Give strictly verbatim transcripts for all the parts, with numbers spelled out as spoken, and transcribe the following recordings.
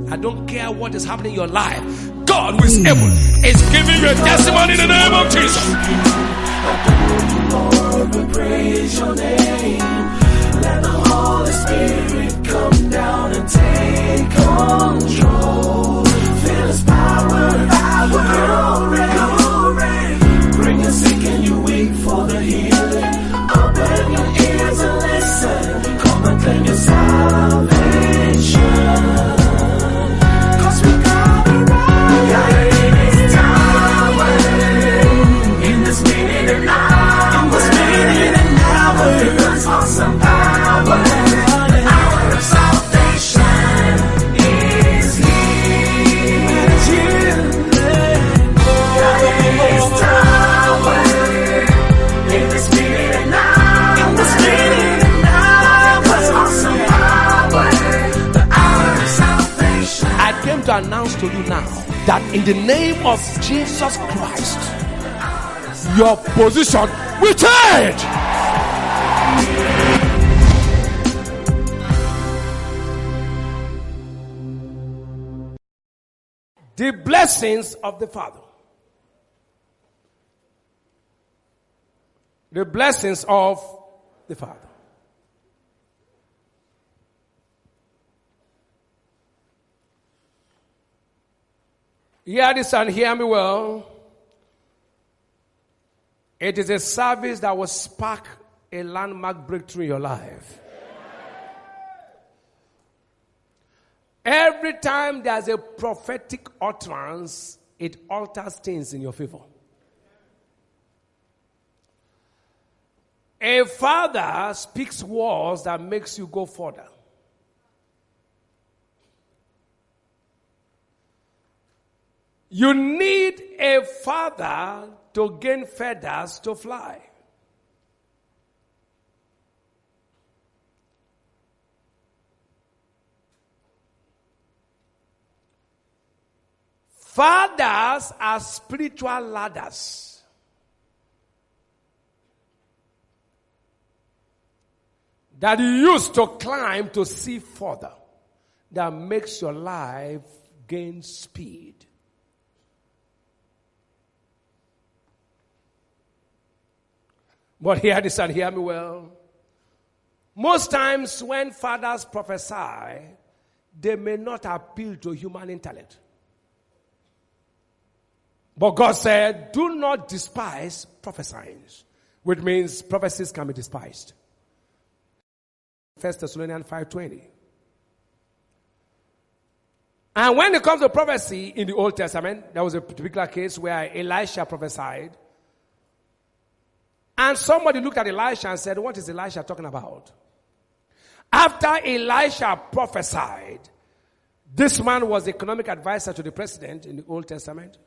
I don't care what is happening in your life. God who is able is giving you a testimony in the name of Jesus. Lord, we praise your name. Let the Holy Spirit come down and take control. Feel his power, power, glory, glory. Bring the sick and you weak for the healing. Open your ears and listen. Come and claim your salvation. Cause we got it right. Got it in this tower. In this minute and hour. In this minute and hour. God's awesome power. The hour of salvation is here. Got it in this tower. In this minute and hour. In this minute and hour. God's awesome power. The hour of salvation. I came to announce to you now that in the name of Jesus Christ, your position will change. The blessings of the Father. The blessings of the Father. Hear this and hear me well. It is a service that will spark a landmark breakthrough in your life. Every time there's a prophetic utterance, it alters things in your favor. A father speaks words that makes you go further. You need a father to gain feathers to fly. Fathers are spiritual ladders. That you use to climb to see further. That makes your life gain speed. But hear this and hear me well. Most times when fathers prophesy, they may not appeal to human intellect. But God said, do not despise prophesying, which means prophecies can be despised. First Thessalonians five twenty. And when it comes to prophecy in the Old Testament, there was a particular case where Elisha prophesied. And somebody looked at Elisha and said, what is Elisha talking about? After Elisha prophesied, this man was the economic advisor to the president in the Old Testament.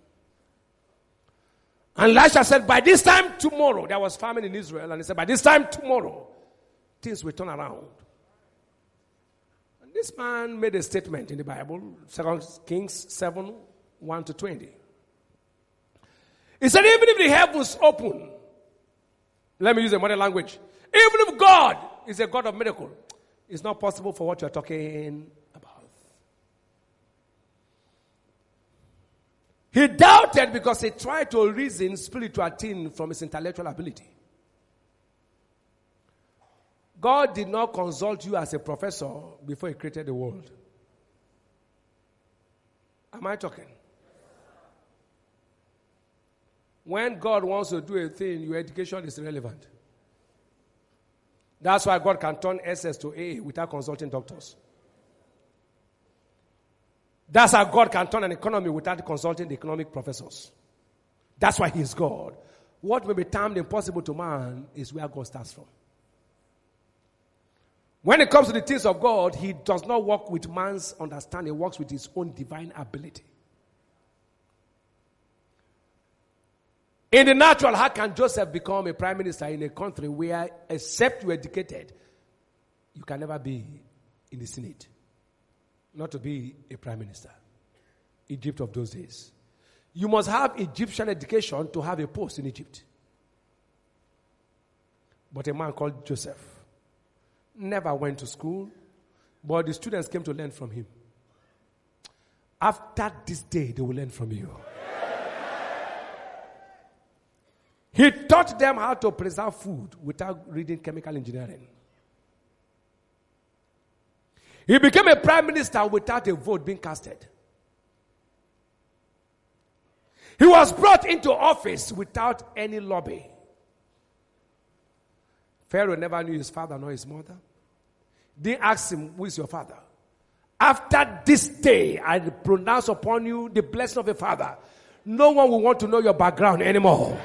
And Elisha said, by this time tomorrow, there was famine in Israel. And he said, by this time tomorrow, things will turn around. And this man made a statement in the Bible, Second Kings seven, one to twenty. He said, even if the heavens open, let me use a modern language. Even if God is a God of miracle, it's not possible for what you're talking about. He doubted because he tried to reason spiritual things from his intellectual ability. God did not consult you as a professor before he created the world. Am I talking? When God wants to do a thing, your education is irrelevant. That's why God can turn S S to A without consulting doctors. That's how God can turn an economy without consulting the economic professors. That's why he is God. What may be termed impossible to man is where God starts from. When it comes to the things of God, he does not work with man's understanding. He works with his own divine ability. In the natural, how can Joseph become a prime minister in a country where, except you are educated, you can never be in the Senate? Not to be a prime minister. Egypt of those days. You must have Egyptian education to have a post in Egypt. But a man called Joseph never went to school, but the students came to learn from him. After this day, they will learn from you. He taught them how to preserve food without reading chemical engineering. He became a prime minister without a vote being casted. He was brought into office without any lobby. Pharaoh never knew his father nor his mother. Didn't ask him, who is your father? After this day, I pronounce upon you the blessing of a father. No one will want to know your background anymore.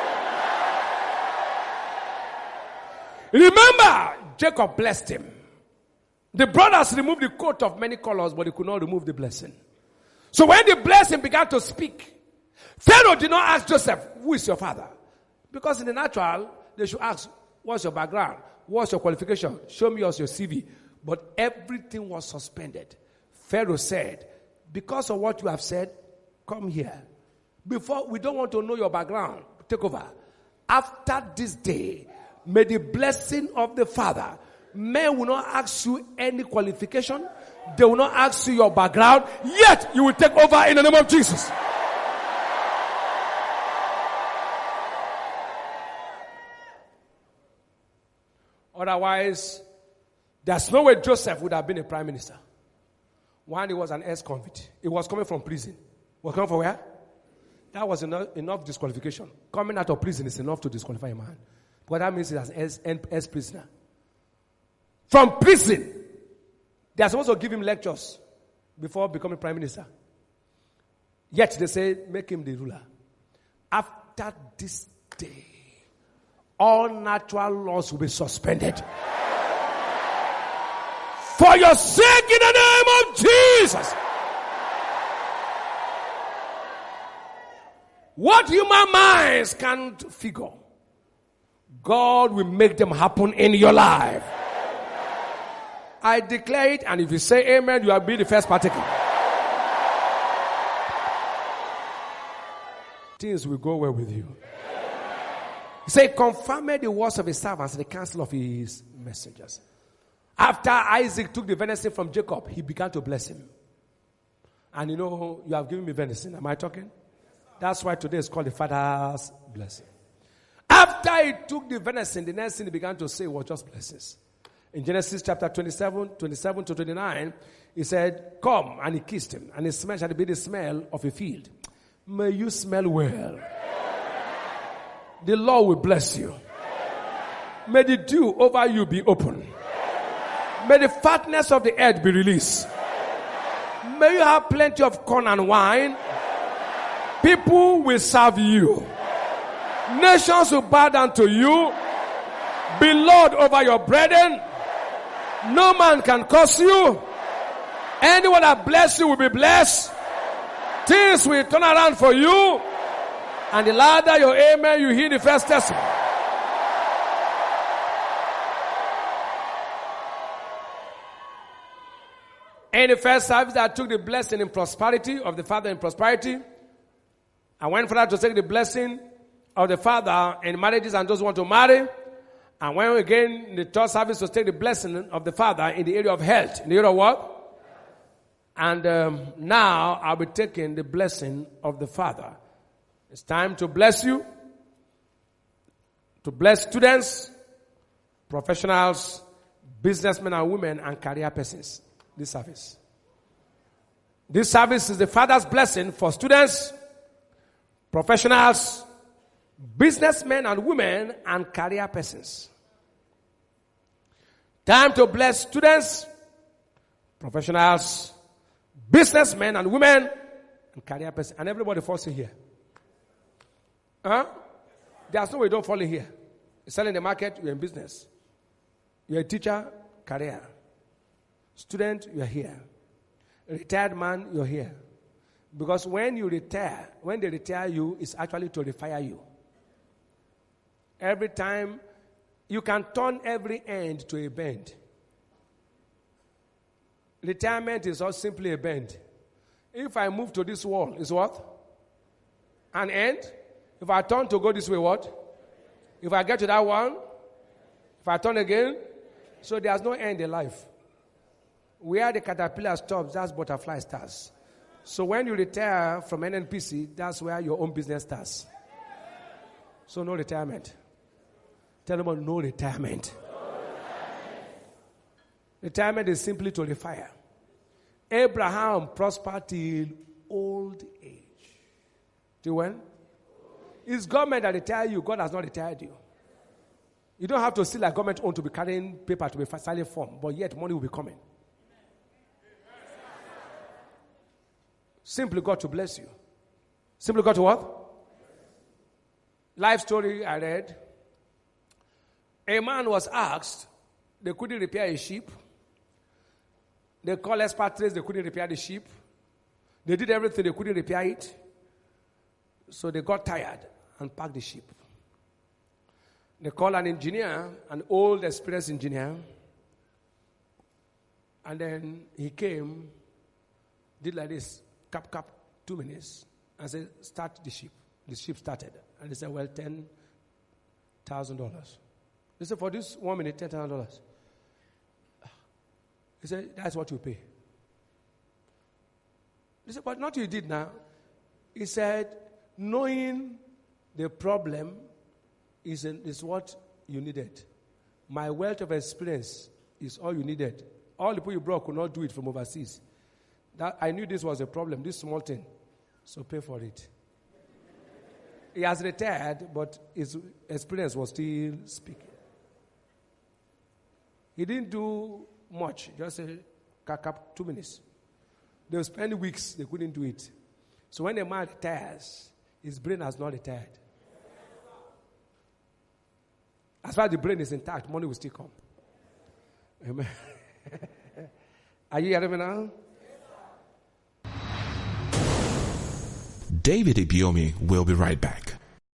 Remember, Jacob blessed him. The brothers removed the coat of many colors, but they could not remove the blessing. So when the blessing began to speak, Pharaoh did not ask Joseph, who is your father? Because in the natural, they should ask, what's your background? What's your qualification? Show me your C V. But everything was suspended. Pharaoh said, because of what you have said, come here. Before, we don't want to know your background. Take over. After this day, may the blessing of the Father, men will not ask you any qualification. They will not ask you your background. Yet, you will take over in the name of Jesus. Otherwise, there's no way Joseph would have been a prime minister. One, he was an ex-convict. He was coming from prison. Was coming from where? That was enough, enough disqualification. Coming out of prison is enough to disqualify a man. But that means he's an ex-prisoner. From prison, they are supposed to give him lectures before becoming prime minister. Yet they say, make him the ruler. After this day, all natural laws will be suspended. For your sake, in the name of Jesus. What human minds can't figure, God will make them happen in your life. I declare it, and if you say amen, you will be the first partaker. Things will go well with you. He said, confirm the words of his servants and the counsel of his messengers. After Isaac took the venison from Jacob, he began to bless him. And you know, you have given me venison. Am I talking? That's why today is called the Father's blessing. After he took the venison, the next thing he began to say was just blessings. In Genesis chapter twenty-seven, twenty-seven to twenty-nine, he said, come, and he kissed him. And his smell shall be the smell of a field. May you smell well. The Lord will bless you. May the dew over you be open. May the fatness of the earth be released. May you have plenty of corn and wine. People will serve you. Nations will bow down to you. Be Lord over your brethren. No man can curse you. Anyone that bless you will be blessed. Things will turn around for you. And the louder your amen, you hear the first testimony. In the first service, I took the blessing in prosperity of the Father in prosperity. I went for that to take the blessing of the Father in marriages and those who want to marry. And when again, in the third service, to take the blessing of the Father in the area of health. In the area of what? And um, now I'll be taking the blessing of the Father. It's time to bless you, to bless students, professionals, businessmen and women, and career persons. This service. This service is the Father's blessing for students, professionals, businessmen and women, and career persons. Time to bless students, professionals, businessmen and women, and career persons. And everybody falls in here. Huh? There's no way you don't fall in here. You're selling the market, you're in business. You're a teacher, career. Student, you're here. Retired man, you're here. Because when you retire, when they retire you, it's actually to refire you. Every time, you can turn every end to a bend. Retirement is not simply a bend. If I move to this wall, is what? An end. If I turn to go this way, what? If I get to that one, if I turn again, so there's no end in life. Where the caterpillar stops, that's butterfly starts. So when you retire from N N P C, that's where your own business starts. So no retirement. Tell them about no retirement. No retirement. Retirement is simply to retire. Abraham prospered till old age. Till when? It's government that retired you. God has not retired you. You don't have to see like government owned to be carrying paper to be signing form, but yet money will be coming. Simply God to bless you. Simply God to what? Life story I read. A man was asked, they couldn't repair a ship. They called expatriates, they couldn't repair the ship. They did everything, they couldn't repair it. So they got tired and packed the ship. They called an engineer, an old, experienced engineer. And then he came, did like this, cap, cap, two minutes, and said, start the ship. The ship started. And they said, well, ten thousand dollars. They said, for this one minute, ten thousand dollars. He said, that's what you pay. They said, but not you did now. He said, knowing the problem is, an, is what you needed. My wealth of experience is all you needed. All the people you brought could not do it from overseas. That, I knew this was a problem, this small thing. So pay for it. He has retired, but his experience was still speaking. He didn't do much, just a cap, two minutes. They will spend weeks, they couldn't do it. So when a man retires, his brain has not retired. As far as the brain is intact, money will still come. Amen. Are you hearing me now? David Ibiomi will be right back.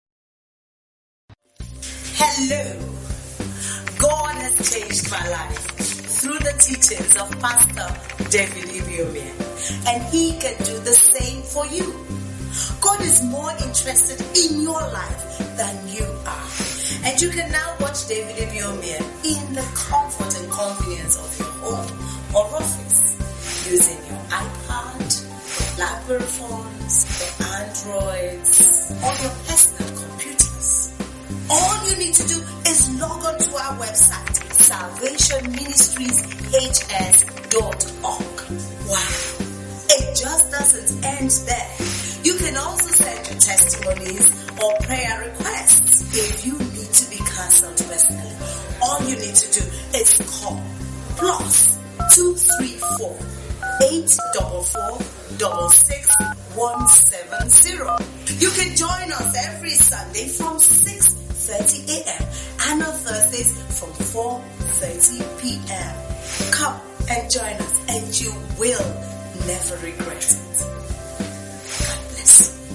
Hello. God has changed my life through the teachings of Pastor David Ibiomi, and he can do the same for you. God is more interested in your life than you are. And you can now watch David Ibiomia in the comfort and convenience of your home or office using your iPad, BlackBerry phones, or Androids, or your personal computers. All you need to do is log on to our website, salvation ministries h s dot org. Wow! It just doesn't end there. You can also send your testimonies or prayer requests if you need to be counseled personally. All you need to do is call plus two three four eight four four double six one seven zero. You can join us every Sunday from six thirty a.m. and on Thursdays from four thirty p.m. Come and join us and you will never regret it. God bless you.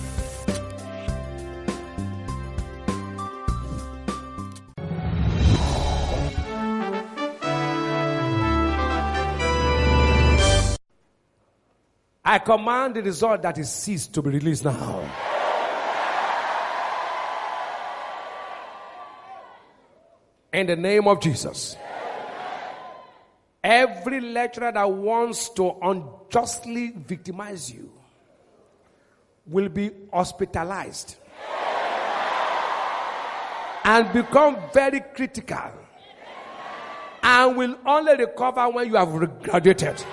I command the result that is ceased to be released now. In the name of Jesus. Every lecturer that wants to unjustly victimize you will be hospitalized and become very critical and will only recover when you have graduated.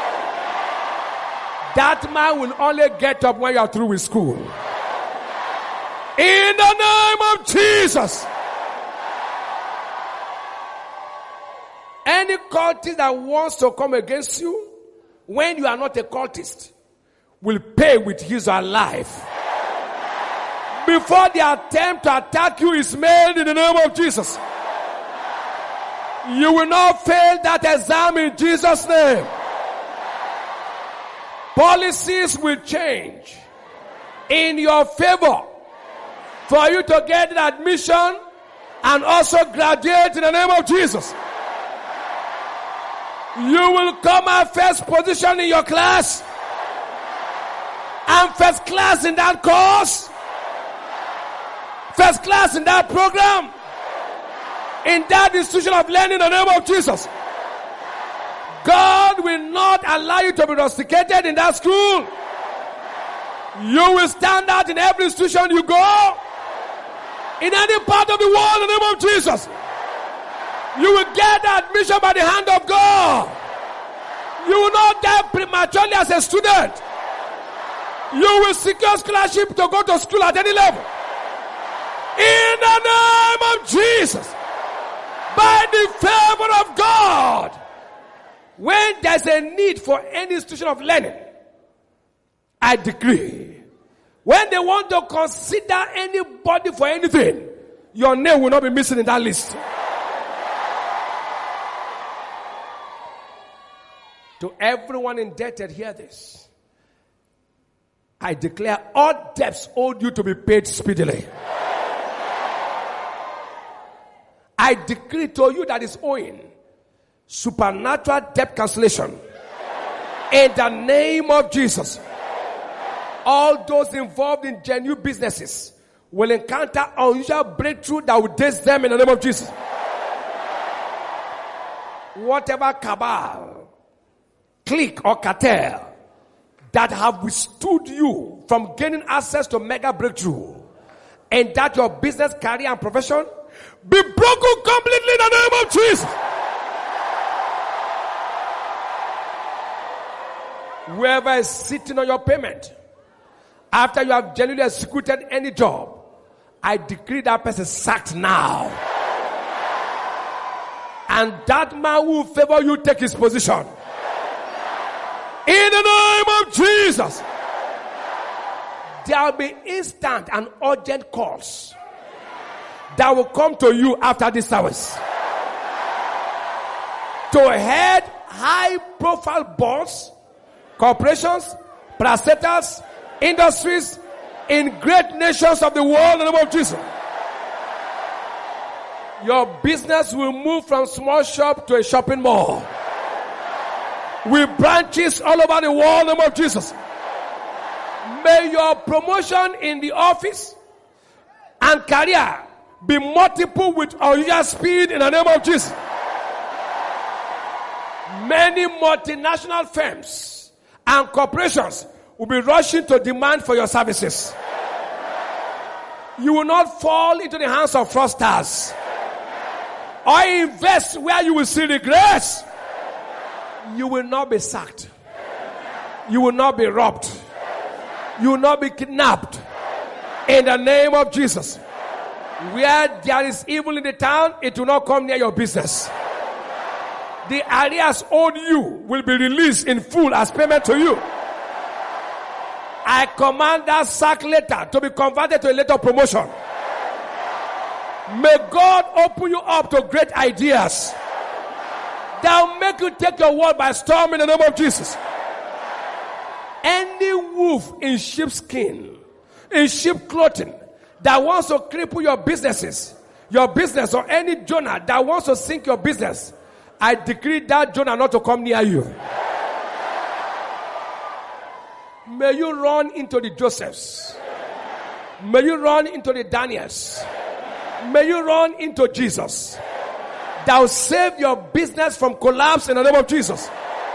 That man will only get up when you are through with school. In the name of Jesus. Any cultist that wants to come against you, when you are not a cultist, will pay with his or her life. Before the attempt to attack you is made in the name of Jesus. You will not fail that exam in Jesus' name. Policies will change in your favor for you to get an admission and also graduate in the name of Jesus. You will come at first position in your class and first class in that course, first class in that program, in that institution of learning in the name of Jesus. God will not allow you to be rusticated in that school. You will stand out in every institution you go. In any part of the world, in the name of Jesus. You will get admission by the hand of God. You will not die prematurely as a student. You will secure scholarship to go to school at any level. In the name of Jesus. By the favor of God. When there's a need for any institution of learning, I decree, when they want to consider anybody for anything, your name will not be missing in that list. To everyone indebted, hear this. I declare all debts owed you to be paid speedily. I decree to you that is owing supernatural debt cancellation. In the name of Jesus. All those involved in genuine businesses will encounter unusual breakthrough that will daze them in the name of Jesus. Whatever cabal, clique or cartel that have withstood you from gaining access to mega breakthrough, and that your business, career and profession be broken completely in the name of Jesus. Whoever is sitting on your payment after you have genuinely executed any job, I decree that person sacked now. And that man who will favor you take his position. In the name of Jesus. There will be instant and urgent calls that will come to you after this service. To head high profile boards, corporations, parastatals, industries in great nations of the world in the name of Jesus. Your business will move from small shop to a shopping mall. With branches all over the world in the name of Jesus. May your promotion in the office and career be multiple with unusual speed in the name of Jesus. Many multinational firms and corporations will be rushing to demand for your services. You will not fall into the hands of fraudsters or invest where you will see regrets. You will not be sacked. You will not be robbed. You will not be kidnapped. In the name of Jesus. Where there is evil in the town, it will not come near your business. The arrears owed you will be released in full as payment to you. I command that sack letter to be converted to a letter of promotion. May God open you up to great ideas that will make you take your world by storm in the name of Jesus. Any wolf in sheepskin, in sheep clothing, that wants to cripple your businesses, your business, or any Jonah that wants to sink your business, I decree that Jonah not to come near you. May you run into the Josephs. May you run into the Daniels. May you run into Jesus. That will save your business from collapse in the name of Jesus.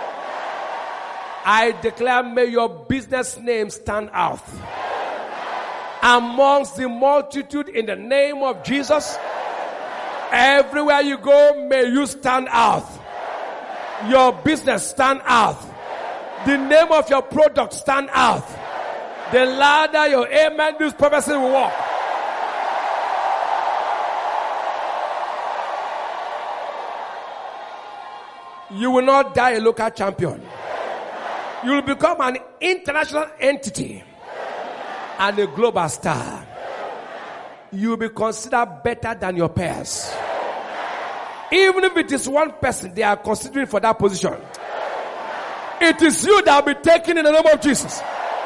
I declare, may your business name stand out amongst the multitude in the name of Jesus. Everywhere you go, may you stand out. Your business stand out. The name of your product stand out. The louder your amen, this prophecy will walk. You will not die a local champion. You will become an international entity and a global star. You will be considered better than your peers. Even if it is one person they are considering for that position, it is you that will be taken in the name of Jesus.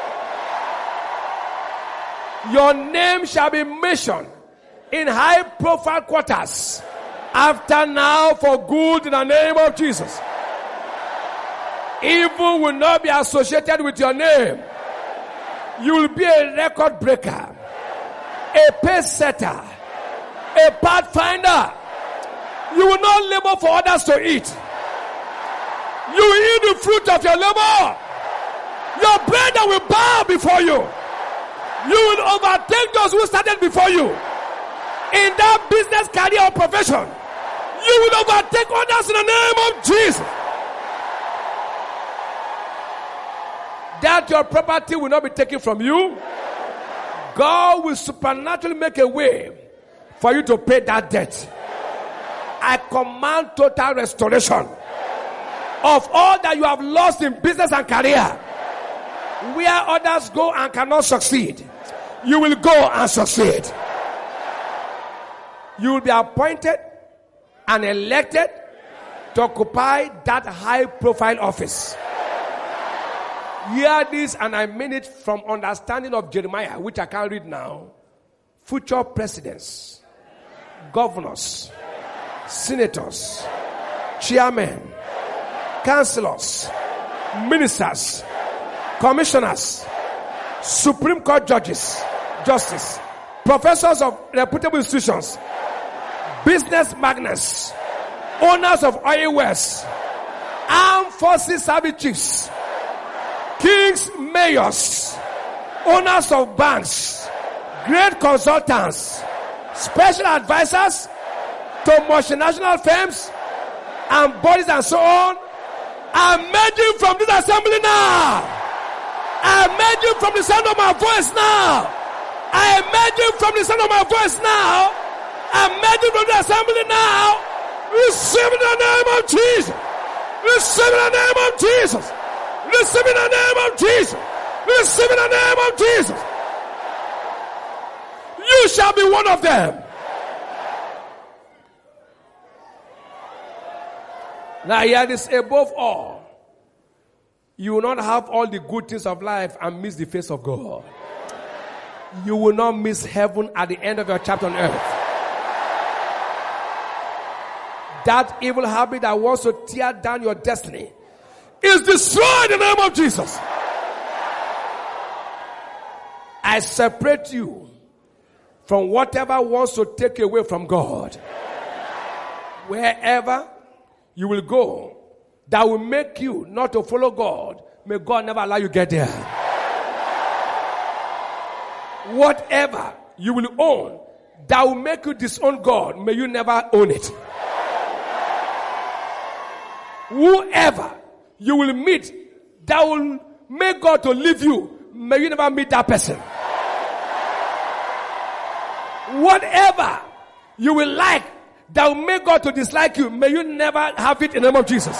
Your name shall be mentioned in high profile quarters after now for good in the name of Jesus. Evil will not be associated with your name. You will be a record breaker, a pace setter, a pathfinder. You will not labor for others to eat. You will eat the fruit of your labor. Your brother will bow before you. You will overtake those who started before you. In that business, career, or profession, you will overtake others in the name of Jesus. That your property will not be taken from you. God will supernaturally make a way for you to pay that debt. I command total restoration of all that you have lost in business and career. Where others go and cannot succeed, you will go and succeed. You will be appointed and elected to occupy that high profile office. Hear this, and I mean it from understanding of Jeremiah, which I can't read now. Future presidents, governors, senators, chairmen, councillors, ministers, commissioners, Supreme Court judges, justice, professors of reputable institutions, business magnates, owners of oil wells, armed forces service chiefs, kings, mayors, owners of banks, great consultants, special advisors to multinational firms and bodies and so on, are emerging from this assembly now. I emerging from the sound of my voice now. I emerging from the sound of my voice now. I emerging from the assembly now. Receive in the name of Jesus. Receive in the name of Jesus. Receive in the name of Jesus. Receive in the name of Jesus. You shall be one of them. Now hear this, above all, you will not have all the good things of life and miss the face of God. You will not miss heaven at the end of your chapter on earth. That evil habit that wants to tear down your destiny is destroyed in the name of Jesus. I separate you from whatever wants to take you away from God. Wherever you will go that will make you not to follow God, may God never allow you to get there. Whatever you will own that will make you disown God, may you never own it. Whoever you will meet that will make God to leave you, may you never meet that person. Whatever you will like that will make God to dislike you, may you never have it in the name of Jesus.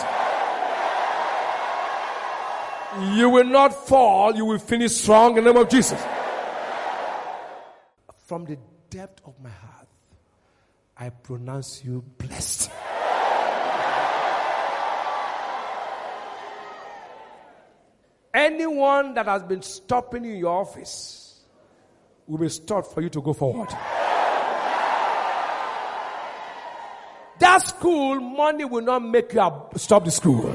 You will not fall, you will finish strong in the name of Jesus. From the depth of my heart, I pronounce you blessed. Anyone that has been stopping you in your office will be stopped for you to go forward. That school, money will not make you stop the school.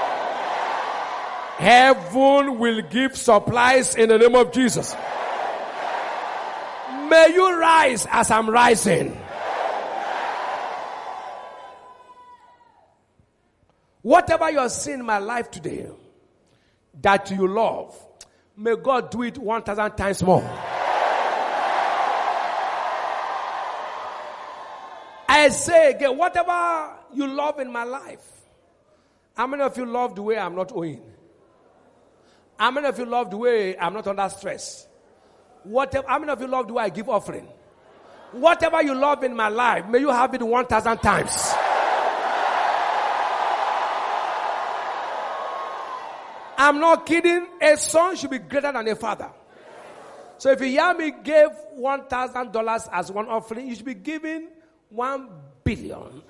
Heaven will give supplies in the name of Jesus. May you rise as I'm rising. Whatever you're seeing in my life today that you love, may God do it one thousand times more. I say again, whatever you love in my life, how many of you love the way I'm not owing? How many of you love the way I'm not under stress? Whatever, how many of you love the way I give offering? Whatever you love in my life, may you have it one thousand times. I'm not kidding. A son should be greater than a father. So if you hear me give one thousand dollars as one offering, you should be giving one billion.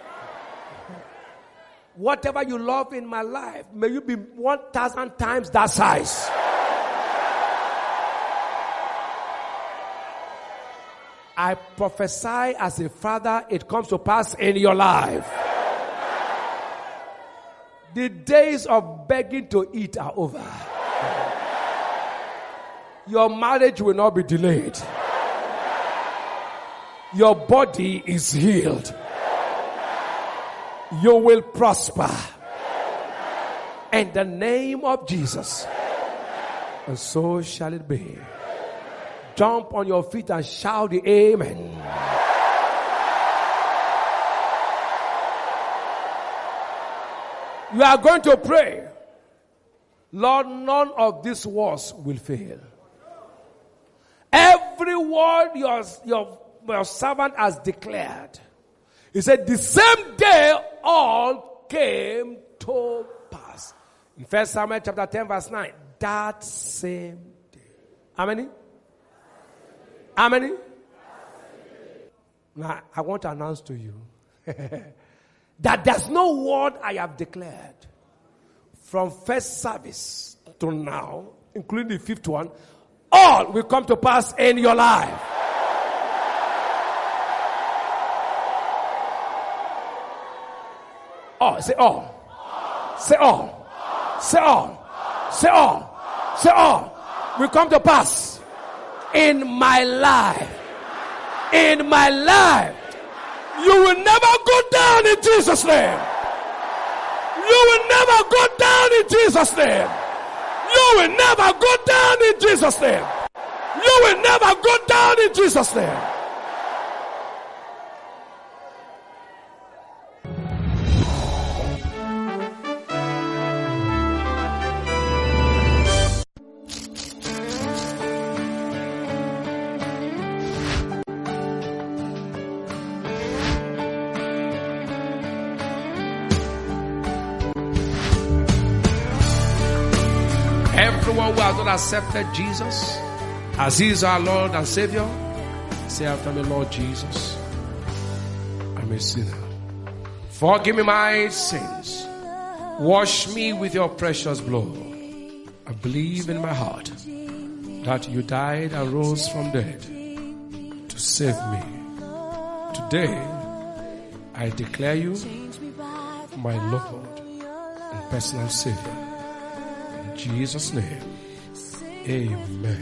Whatever you love in my life, may you be one thousand times that size. I prophesy as a father, it comes to pass in your life. The days of begging to eat are over. Your marriage will not be delayed. Your body is healed. You will prosper. In the name of Jesus. And so shall it be. Jump on your feet and shout the amen. You are going to pray. Lord, none of these words will fail. Every word your, your, your servant has declared. He said, the same day all came to pass. In First Samuel chapter ten verse nine. That same day. How many? How many? Now, I want to announce to you that there's no word I have declared from first service to now, including the fifth one, all will come to pass in your life. All, say all. Say all. Say all. Say all. Say all. Will come to pass in my life. In my life. You will never go down in Jesus' name. You will never go down in Jesus' name. You will never go down in Jesus' name. You will never go down in Jesus' name. Everyone who has not accepted Jesus as He is our Lord and Savior, say after me, Lord Jesus, I'm a sinner. Forgive me my sins. Wash me with your precious blood. I believe in my heart that you died and rose from dead to save me. Today, I declare you my Lord and personal Savior. In Jesus' name, amen.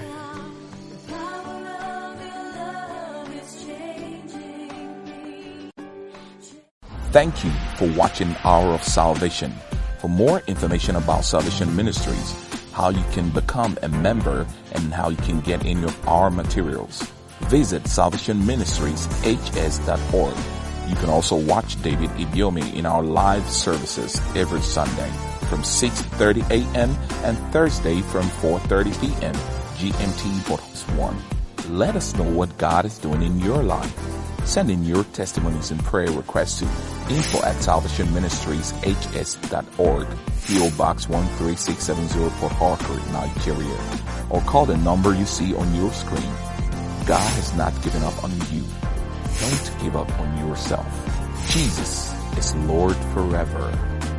Thank you for watching Hour of Salvation. For more information about Salvation Ministries, how you can become a member, and how you can get any of our materials, visit salvation ministries h s dot org. You can also watch David Ibiome in our live services every Sunday from six thirty a.m. and Thursday from four thirty p.m. G M T Box one. Let us know what God is doing in your life. Send in your testimonies and prayer requests to info at salvation ministries h s dot org, P O Box one three six seven zero, Port Harcourt, Nigeria, or call the number you see on your screen. God has not given up on you. Don't give up on yourself. Jesus is Lord forever.